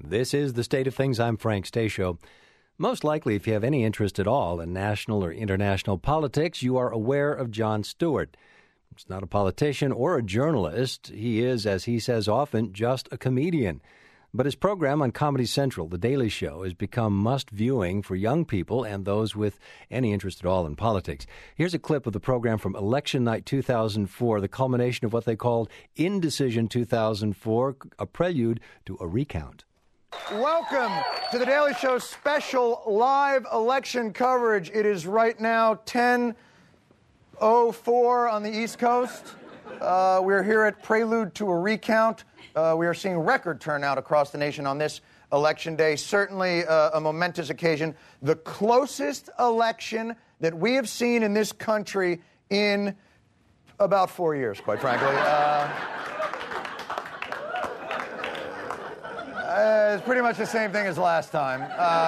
This is The State of Things. I'm Frank Stasio. Most likely, if you have any interest at all in national or international politics, you are aware of Jon Stewart. He's not a politician or a journalist. He is, as he says often, just a comedian. But his program on Comedy Central, The Daily Show, has become must-viewing for young people and those with any interest at all in politics. Here's a clip of the program from Election Night 2004, the culmination of what they called Indecision 2004, a prelude to a recount. Welcome to The Daily Show's special live election coverage. It is right now 10:04 on the East Coast. We're here at Prelude to a Recount. We are seeing record turnout across the nation on this election day. Certainly a momentous occasion. The closest election that we have seen in this country in about 4 years, quite frankly. It's pretty much the same thing as last time.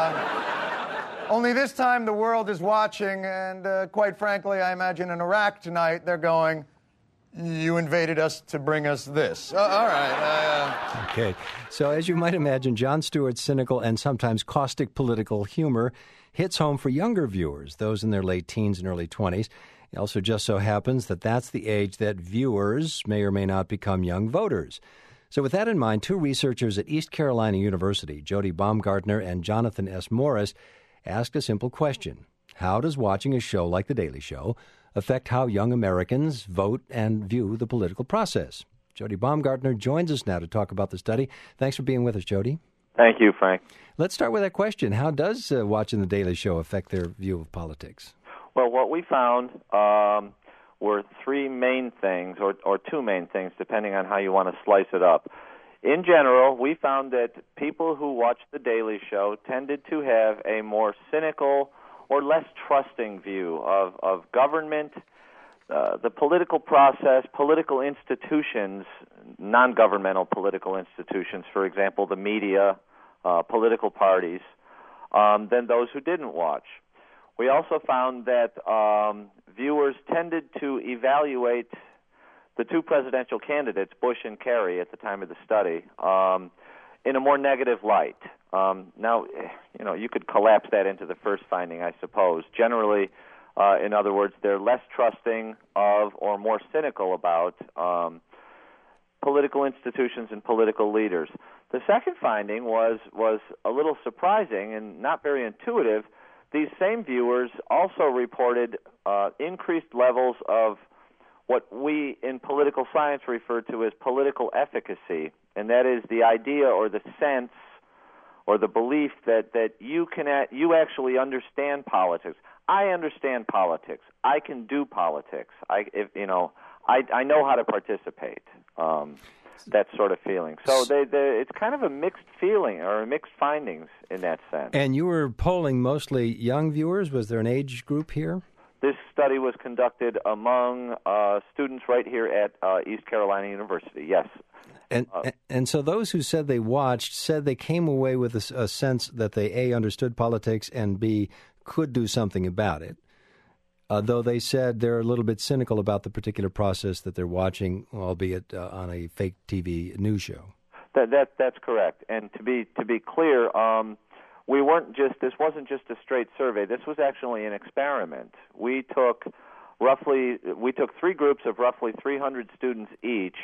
Only this time the world is watching, and quite frankly, I imagine in Iraq tonight, they're going, "You invaded us to bring us this." All right. Okay. So as you might imagine, Jon Stewart's cynical and sometimes caustic political humor hits home for younger viewers, those in their late teens and early 20s. It also just so happens that that's the age that viewers may or may not become young voters. So with that in mind, two researchers at East Carolina University, Jody Baumgartner and Jonathan S. Morris, asked a simple question. How does watching a show like The Daily Show affect how young Americans vote and view the political process? Jody Baumgartner joins us now to talk about the study. Thanks for being with us, Jody. Thank you, Frank. Let's start with that question. How does watching The Daily Show affect their view of politics? Well, what we found were three main things, or two main things, depending on how you want to slice it up. In general, we found that people who watched The Daily Show tended to have a more cynical or less trusting view of government, the political process, political institutions, non-governmental political institutions, for example, the media, political parties, than those who didn't watch. We also found that viewers tended to evaluate the two presidential candidates, Bush and Kerry, at the time of the study, in a more negative light. Now, you could collapse that into the first finding, I suppose. Generally, in other words, they're less trusting of or more cynical about political institutions and political leaders. The second finding was a little surprising and not very intuitive. These same viewers also reported increased levels of what we in political science refer to as political efficacy, and that is the idea or the sense or the belief that you actually understand politics. I understand politics. I can do politics. I know how to participate. That sort of feeling. So it's kind of a mixed feeling or mixed findings in that sense. And you were polling mostly young viewers. Was there an age group here? This study was conducted among students right here at East Carolina University, yes. And so those who said they watched said they came away with a sense that they, A, understood politics, and B, could do something about it. Though they said they're a little bit cynical about the particular process that they're watching, albeit on a fake TV news show. That's correct. And to be clear, this wasn't just a straight survey. This was actually an experiment. We took three groups of roughly 300 students each.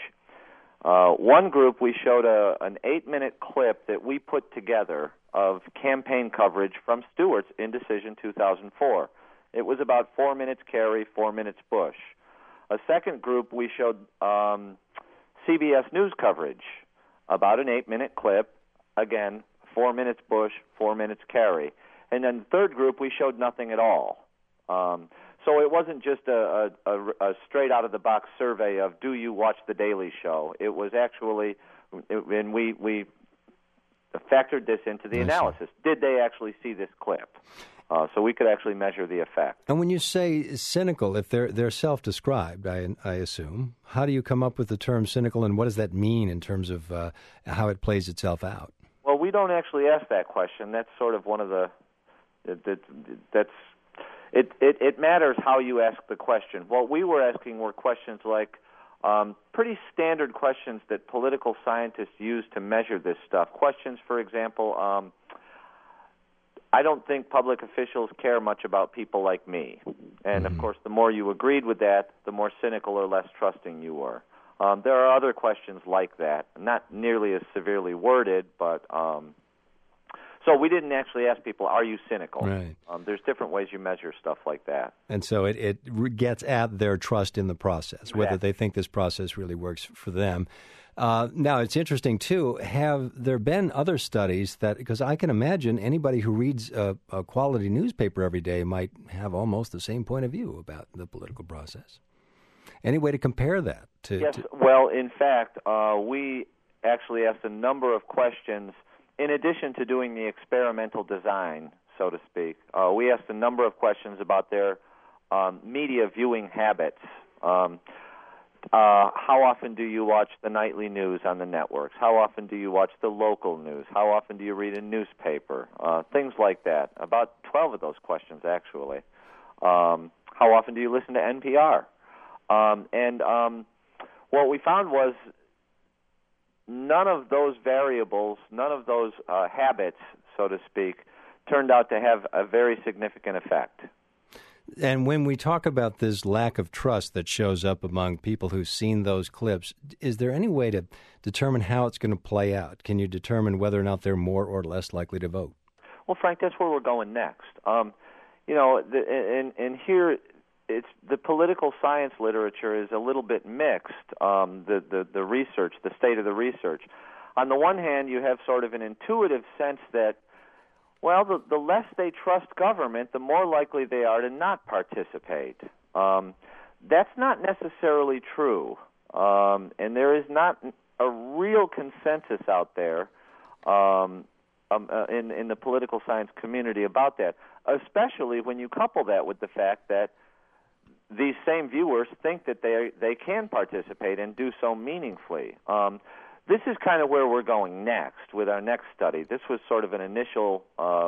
One group, we showed an 8-minute clip that we put together of campaign coverage from Stewart's Indecision 2004. It was about 4 minutes Kerry, 4 minutes Bush. A second group, we showed CBS News coverage, about an 8-minute clip, again, 4 minutes Bush, 4 minutes Kerry. And then the third group, we showed nothing at all. So it wasn't just a straight out-of-the-box survey of, do you watch The Daily Show? It was actually, and we factored this into the analysis. Did they actually see this clip? So we could actually measure the effect. And when you say cynical, if they're self-described, I assume, how do you come up with the term cynical, and what does that mean in terms of how it plays itself out? Well, we don't actually ask that question. That's sort of one of the it matters how you ask the question. What we were asking were questions like, pretty standard questions that political scientists use to measure this stuff. Questions, for example, I don't think public officials care much about people like me. And, of course, the more you agreed with that, the more cynical or less trusting you were. There are other questions like that, not nearly as severely worded, but so we didn't actually ask people, are you cynical? Right. There's different ways you measure stuff like that. And so it gets at their trust in the process, whether they think this process really works for them. Now, it's interesting, too, have there been other studies that, because I can imagine anybody who reads a quality newspaper every day might have almost the same point of view about the political process. Any way to compare that? Yes, well, in fact, we actually asked a number of questions. In addition to doing the experimental design, so to speak, we asked a number of questions about their media viewing habits. How often do you watch the nightly news on the networks? How often do you watch the local news? How often do you read a newspaper? Things like that. About 12 of those questions, actually. How often do you listen to NPR? What we found was none of those variables, none of those habits, so to speak, turned out to have a very significant effect. And when we talk about this lack of trust that shows up among people who've seen those clips, is there any way to determine how it's going to play out? Can you determine whether or not they're more or less likely to vote? Well, Frank, that's where we're going next. And here, it's the political science literature is a little bit mixed. The research, the state of the research. On the one hand, you have sort of an intuitive sense that, well, the less they trust government, the more likely they are to not participate. That's not necessarily true, and there is not a real consensus out there in the political science community about that, especially when you couple that with the fact that these same viewers think that they can participate and do so meaningfully. This is kind of where we're going next with our next study. This was sort of an initial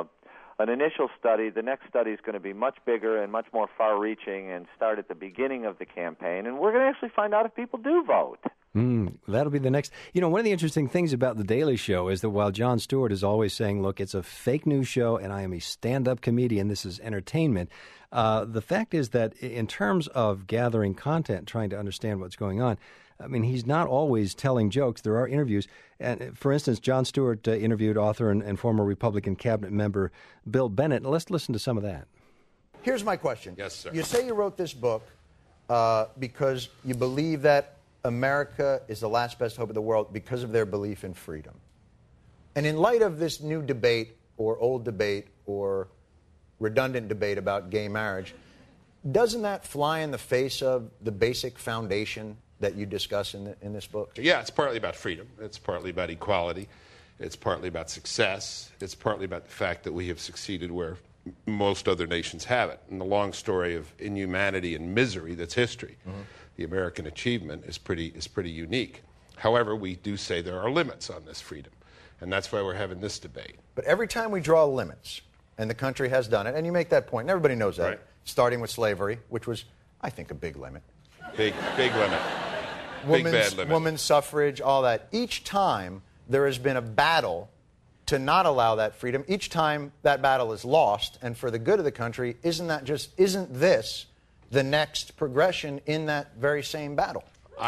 study. The next study is going to be much bigger and much more far-reaching and start at the beginning of the campaign. And we're going to actually find out if people do vote. That'll be the next. One of the interesting things about The Daily Show is that while Jon Stewart is always saying, look, it's a fake news show and I am a stand-up comedian, this is entertainment, the fact is that in terms of gathering content, trying to understand what's going on, I mean, he's not always telling jokes. There are interviews. And for instance, Jon Stewart interviewed author and former Republican cabinet member Bill Bennett. Let's listen to some of that. Here's my question. Yes, sir. You say you wrote this book because you believe that America is the last best hope of the world because of their belief in freedom. And in light of this new debate or old debate or redundant debate about gay marriage, doesn't that fly in the face of the basic foundation that you discuss in this book? Yeah, it's partly about freedom. It's partly about equality. It's partly about success. It's partly about the fact that we have succeeded where most other nations haven't. And the long story of inhumanity and misery that's history. Mm-hmm. The American achievement is pretty unique. However, we do say there are limits on this freedom, and that's why we're having this debate. But every time we draw limits, and the country has done it, and you make that point, and everybody knows that, right. Starting with slavery, which was, I think, a big limit. Big limit. Big bad limit. Women's suffrage, all that. Each time there has been a battle to not allow that freedom, each time that battle is lost, and for the good of the country, isn't this the next progression in that very same battle?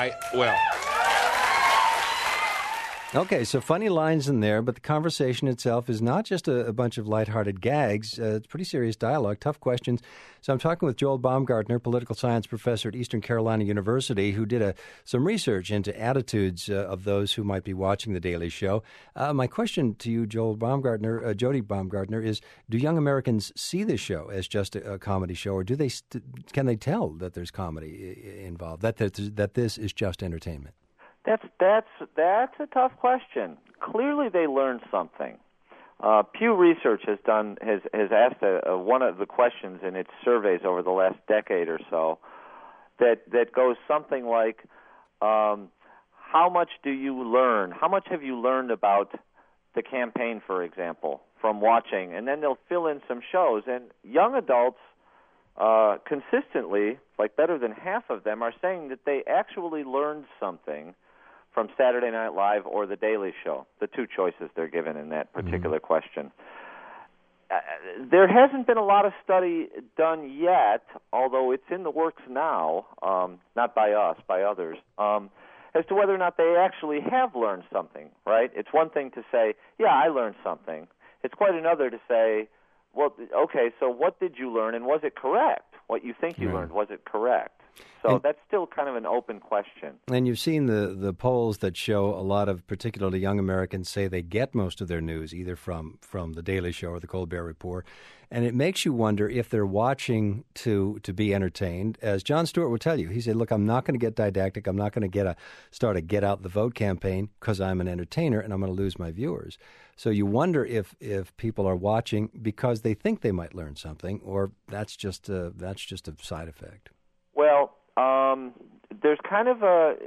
Okay, so funny lines in there, but the conversation itself is not just a bunch of lighthearted gags. It's pretty serious dialogue, tough questions. So I'm talking with Joel Baumgartner, political science professor at Eastern Carolina University, who did some research into attitudes of those who might be watching The Daily Show. My question to you, Jody Baumgartner, is do young Americans see this show as just a comedy show, or can they tell that there's comedy involved, that this is just entertainment? That's a tough question. Clearly, they learned something. Pew Research has asked one of the questions in its surveys over the last decade or so that goes something like, how much do you learn? How much have you learned about the campaign, for example, from watching? And then they'll fill in some shows. And young adults consistently, like better than half of them, are saying that they actually learned something from Saturday Night Live or The Daily Show, the two choices they're given in that particular question. There hasn't been a lot of study done yet, although it's in the works now, not by us, by others, as to whether or not they actually have learned something, right? It's one thing to say, yeah, I learned something. It's quite another to say, well, okay, so what did you learn, and was it correct? What you think you learned, was it correct? So that's still kind of an open question. And you've seen the polls that show a lot of particularly young Americans say they get most of their news either from The Daily Show or The Colbert Report. And it makes you wonder if they're watching to be entertained. As Jon Stewart would tell you, he said, look, I'm not going to get didactic. I'm not going to start a get out the vote campaign because I'm an entertainer and I'm going to lose my viewers. So you wonder if people are watching because they think they might learn something, or that's just a side effect. Well, there's kind of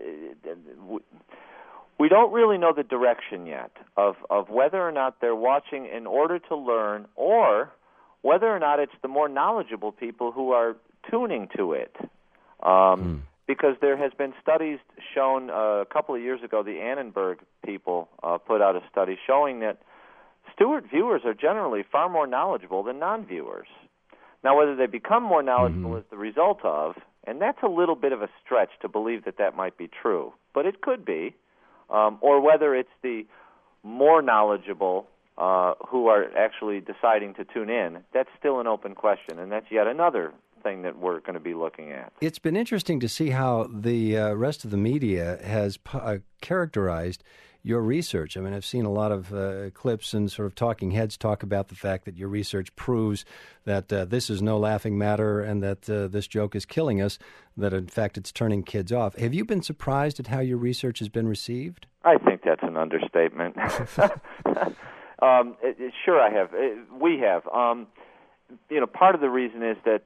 we don't really know the direction yet of whether or not they're watching in order to learn, or whether or not it's the more knowledgeable people who are tuning to it. Because there has been studies shown a couple of years ago, the Annenberg people put out a study showing that Stewart viewers are generally far more knowledgeable than non-viewers. Now, whether they become more knowledgeable as the result of, and that's a little bit of a stretch to believe that might be true, but it could be, or whether it's the more knowledgeable who are actually deciding to tune in, that's still an open question, and that's yet another thing that we're going to be looking at. It's been interesting to see how the rest of the media has characterized your research. I mean, I've seen a lot of clips and sort of talking heads talk about the fact that your research proves that this is no laughing matter and that this joke is killing us, that in fact it's turning kids off. Have you been surprised at how your research has been received? I think that's an understatement. Sure, I have. We have. Part of the reason is that,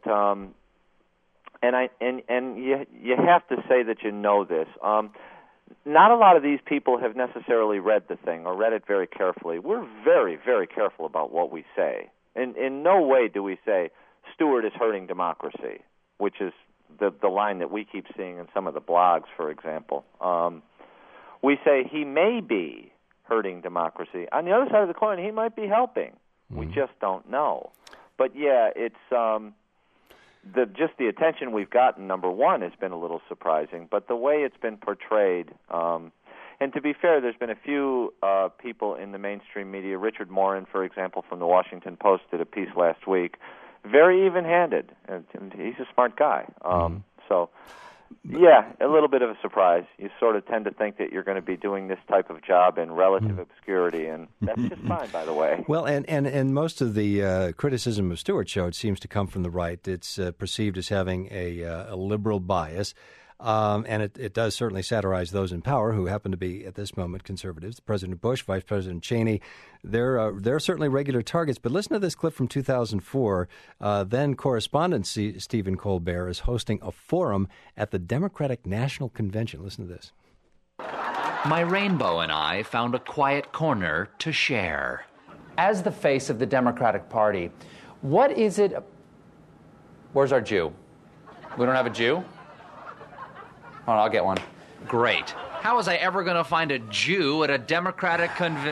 and you have to say that you know this. Not a lot of these people have necessarily read the thing or read it very carefully. We're very, very careful about what we say. In no way do we say Stewart is hurting democracy, which is the line that we keep seeing in some of the blogs, for example. We say he may be hurting democracy. On the other side of the coin, he might be helping. We just don't know. But yeah, it's just the attention we've gotten, number one, has been a little surprising. But the way it's been portrayed, and to be fair, there's been a few people in the mainstream media. Richard Morin, for example, from the Washington Post, did a piece last week, very even-handed, and he's a smart guy. So, yeah, a little bit of a surprise. You sort of tend to think that you're going to be doing this type of job in relative obscurity, and that's just fine, by the way. Well, and most of the criticism of Stewart Show, it seems to come from the right. It's perceived as having a liberal bias. And it does certainly satirize those in power who happen to be, at this moment, conservatives. President Bush, Vice President Cheney, they're certainly regular targets. But listen to this clip from 2004. Then correspondent Stephen Colbert is hosting a forum at the Democratic National Convention. Listen to this. My rainbow and I found a quiet corner to share. As the face of the Democratic Party, what is it... Where's our Jew? We don't have a Jew? Oh, I'll get one. Great. How was I ever going to find a Jew at a Democratic convention?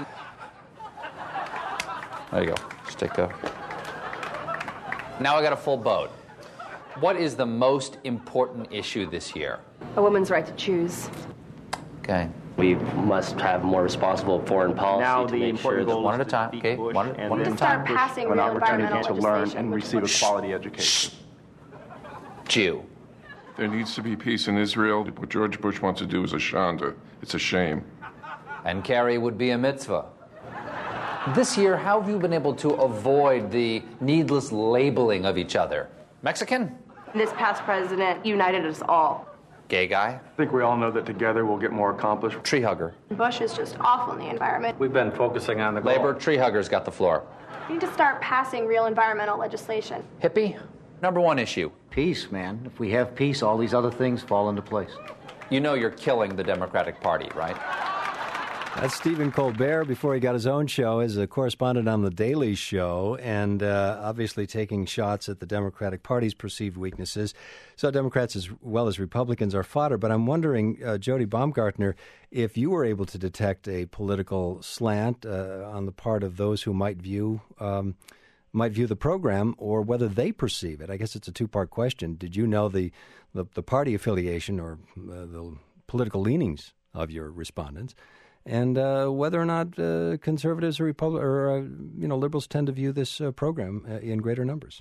There you go. Stick up. Now I got a full boat. What is the most important issue this year? A woman's right to choose. Okay. We must have more responsible foreign policy now to make sure that one at a time. Okay, one at a time. Start passing real environmental to learn legislation. and receive a quality education. Jew. There needs to be peace in Israel. What George Bush wants to do is a shanda. It's a shame. And Kerry would be a mitzvah. This year, how have you been able to avoid the needless labeling of each other? Mexican? This past president united us all. Gay guy? I think we all know that together we'll get more accomplished. Tree hugger? Bush is just awful in the environment. We've been focusing on the goal. Labor, tree huggers got the floor. We need to start passing real environmental legislation. Hippie? Number one issue. Peace, man. If we have peace, all these other things fall into place. You know you're killing the Democratic Party, right? That's Stephen Colbert before he got his own show as a correspondent on The Daily Show, and obviously taking shots at the Democratic Party's perceived weaknesses. So Democrats as well as Republicans are fodder. But I'm wondering, Jody Baumgartner, if you were able to detect a political slant on the part of those who might view the program, or whether they perceive it. I guess it's a two-part question. Did you know the party affiliation or the political leanings of your respondents? And whether or not conservatives or liberals tend to view this program in greater numbers.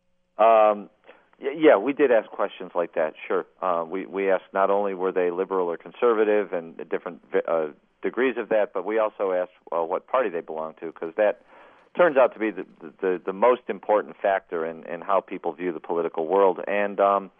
Yeah, we did ask questions like that. Sure, we asked not only were they liberal or conservative and different degrees of that, but we also asked what party they belonged to, because that turns out to be the most important factor in how people view the political world. And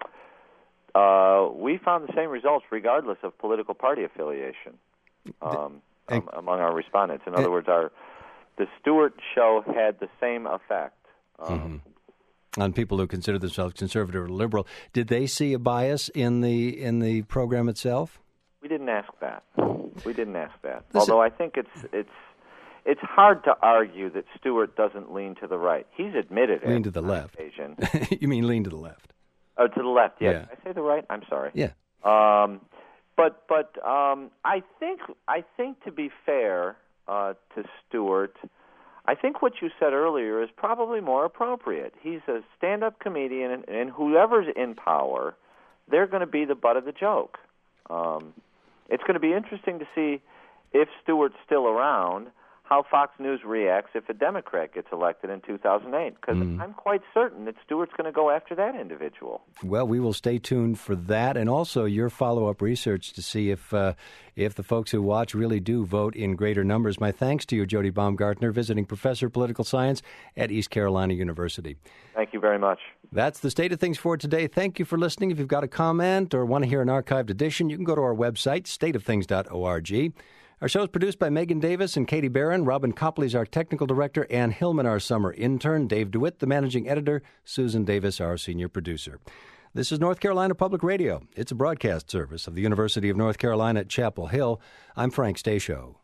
we found the same results regardless of political party affiliation. Among our respondents. In other words, the Stewart show had the same effect. On people who consider themselves conservative or liberal. Did they see a bias in the program itself? We didn't ask that. Although I think it's hard to argue that Stewart doesn't lean to the right. He's admitted it. Lean to the left. You mean lean to the left? Oh, to the left, yes. Yeah. Did I say the right? I'm sorry. Yeah. But I think to be fair to Stewart, I think what you said earlier is probably more appropriate. He's a stand-up comedian, and whoever's in power, they're going to be the butt of the joke. It's going to be interesting to see if Stewart's still around, how Fox News reacts if a Democrat gets elected in 2008, because I'm quite certain that Stewart's going to go after that individual. Well, we will stay tuned for that, and also your follow-up research to see if the folks who watch really do vote in greater numbers. My thanks to you, Jody Baumgartner, visiting professor of political science at East Carolina University. Thank you very much. That's the state of things for today. Thank you for listening. If you've got a comment or want to hear an archived edition, you can go to our website, stateofthings.org. Our show is produced by Megan Davis and Katie Barron. Robin Copley is our technical director. Ann Hillman, our summer intern. Dave DeWitt, the managing editor. Susan Davis, our senior producer. This is North Carolina Public Radio. It's a broadcast service of the University of North Carolina at Chapel Hill. I'm Frank Stasio.